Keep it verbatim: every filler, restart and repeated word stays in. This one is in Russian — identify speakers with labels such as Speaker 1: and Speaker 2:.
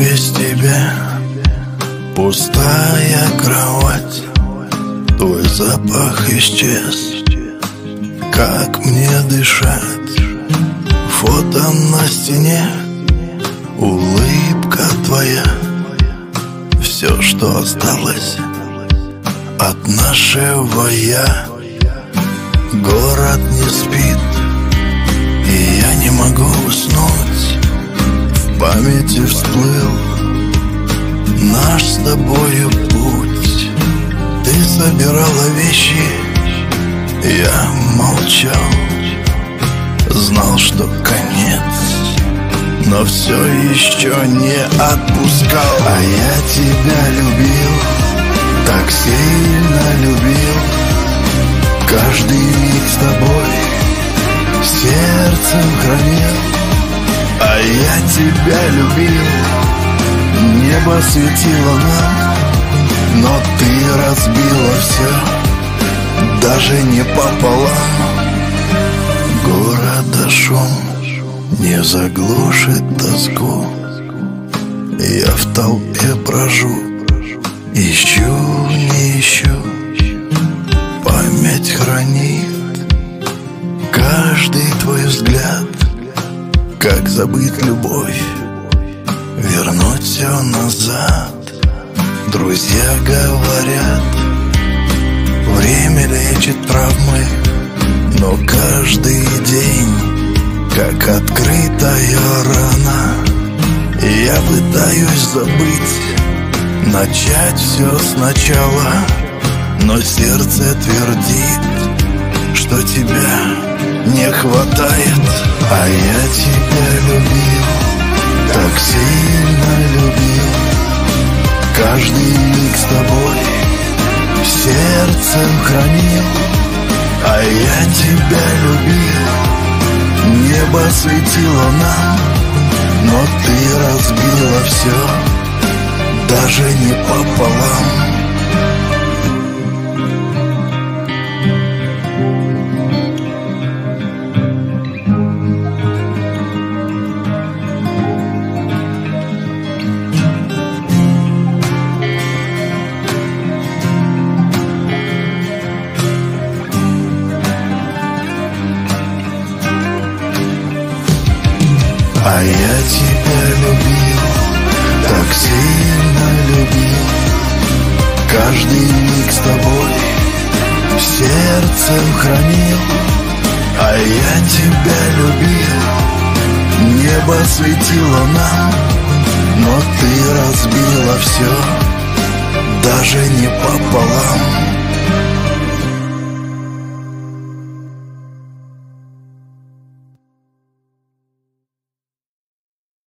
Speaker 1: без тебя. Пустая кровать, твой запах исчез. Как мне дышать? Фото на стене, улыбка твоя, все, что осталось от нашего я. Город не спит, и я не могу уснуть. В памяти всплыл наш с тобою путь. Ты собирала вещи, я молчал, знал, что конец, но все еще не отпускал. А я тебя любил, так сильно любил. Каждый миг с тобой сердцем хранил. А я тебя любил, небо светило нам, но ты разбила все, даже не пополам. Города шум не заглушит тоску. Я в толпе брожу, ищу, не ищу. Память хранит каждый твой взгляд. Как забыть любовь, вернуть все назад. Друзья говорят, время лечит травмы, но каждый день как открытая рана. И я пытаюсь забыть, начать все сначала, но сердце твердит, что тебя не хватает. А я тебя любил, так сильно любил. Каждый миг с тобой сердцем хранил. А я тебя любил, небо светило нам, но ты разбила все, даже не пополам. А я тебя любил, так сильно любил. Каждый миг с тобой сердцем хранил. А я тебя любил, небо светило нам, но ты разбила все, даже не пополам.